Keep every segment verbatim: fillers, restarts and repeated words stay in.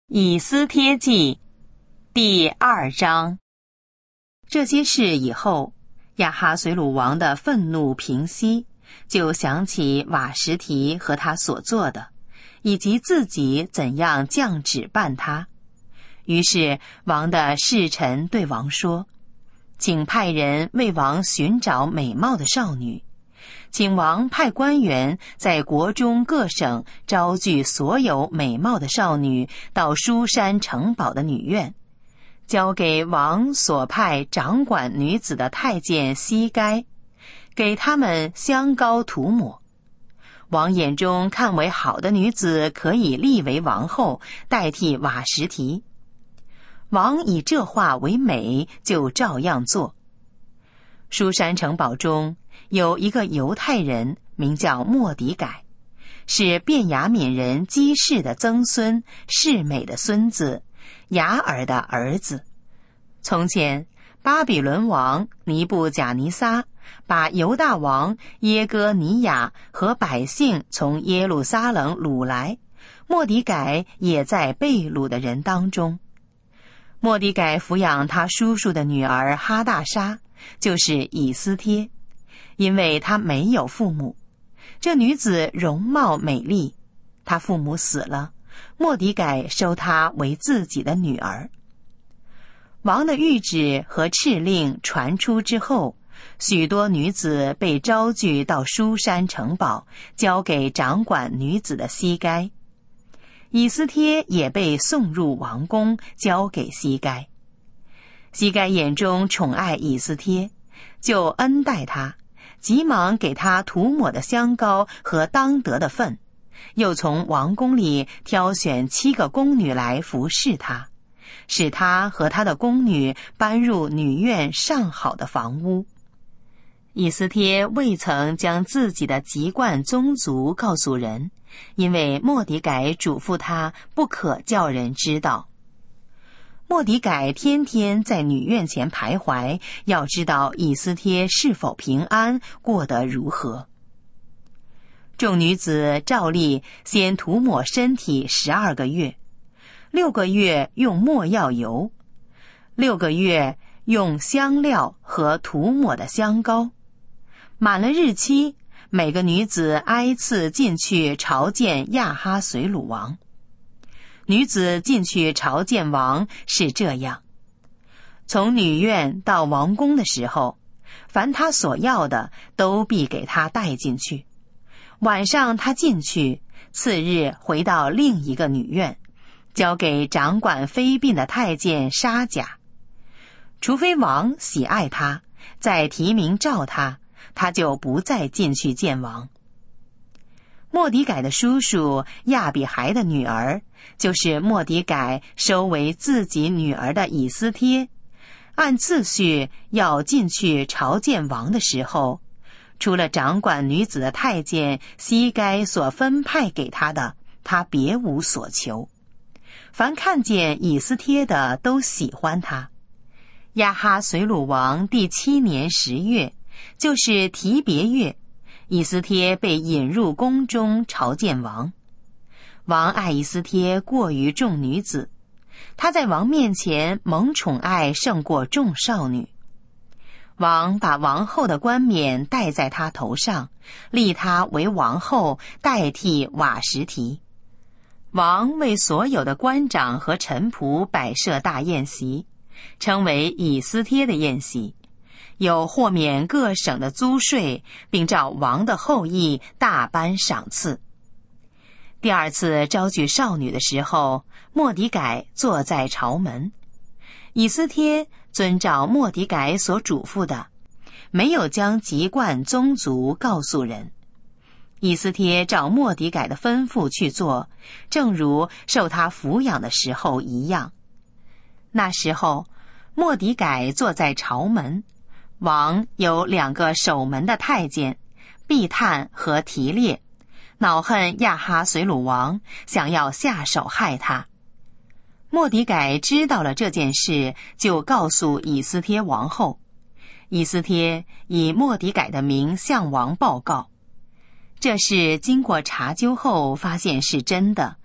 以斯帖记第二章。这些事以后，亚哈随鲁王的愤怒平息，就想起瓦实提和他所做的，以及自己怎样降旨办他。于是王的侍臣对王说，请派人为王寻找美貌的少女，请王派官员在国中各省招聚所有美貌的少女到书珊城堡的女院，交给王所派掌管女子的太监西该，给他们香膏涂抹。王眼中看为好的女子可以立为王后，代替瓦实提。王以这话为美，就照样做。书珊城堡中有一个犹太人，名叫末底改，是便雅悯人基士的曾孙，示每的孙子，雅尔的儿子。从前巴比伦王尼布甲尼撒把犹大王耶哥尼雅和百姓从耶路撒冷掳来，末底改也在被掳的人当中。末底改抚养他叔叔的女儿哈大沙，就是以斯帖，因为她没有父母。这女子容貌美丽，她父母死了，末底改收她为自己的女儿。王的谕旨和敕令传出之后，许多女子被招聚到书珊城堡，交给掌管女子的西该。以斯帖也被送入王宫，交给西该。西该眼中宠爱以斯帖，就恩待他，急忙给他涂抹的香膏和当得的分，又从王宫里挑选七个宫女来服侍他，使他和他的宫女搬入女院上好的房屋。以斯帖未曾将自己的籍贯宗族告诉人，因为末底改嘱咐他不可叫人知道。末底改天天在女院前徘徊，要知道以斯帖是否平安，过得如何。众女子照例先涂抹身体十二个月，六个月用没药油，六个月用香料和涂抹的香膏。满了日期，每个女子挨次进去朝见亚哈随鲁王。女子进去朝见王是这样：从女院到王宫的时候，凡她所要的都必给她带进去。晚上她进去，次日回到另一个女院，交给掌管妃嫔的太监沙甲。除非王喜爱她，再提名召她，他就不再进去见王。末底改的叔叔亚比孩的女儿，就是末底改收为自己女儿的以斯帖，按次序要进去朝见王的时候，除了掌管女子的太监西该所分派给他的，他别无所求。凡看见以斯帖的都喜欢他。亚哈随鲁王第七年十月，就是提别月，以斯帖被引入宫中朝见王。王爱以斯帖过于众女子，她在王面前蒙宠爱胜过众少女。王把王后的冠冕戴在她头上，立她为王后，代替瓦实提。王为所有的官长和臣仆摆设大宴席，称为以斯帖的宴席，有豁免各省的租税，并照王的后裔大颁赏赐。第二次招聚少女的时候，末底改坐在朝门。以斯帖遵照末底改所嘱咐的，没有将籍贯宗族告诉人。以斯帖照末底改的吩咐去做，正如受他抚养的时候一样。那时候末底改坐在朝门，王有两个守门的太监，毕探和提列，恼恨亚哈随鲁王，想要下手害他。末底改知道了这件事，就告诉以斯帖王后。以斯帖以末底改的名向王报告。这事经过查究后发现是真的，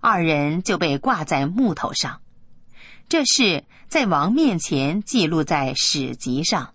二人就被挂在木头上。这事在王面前记录在史籍上。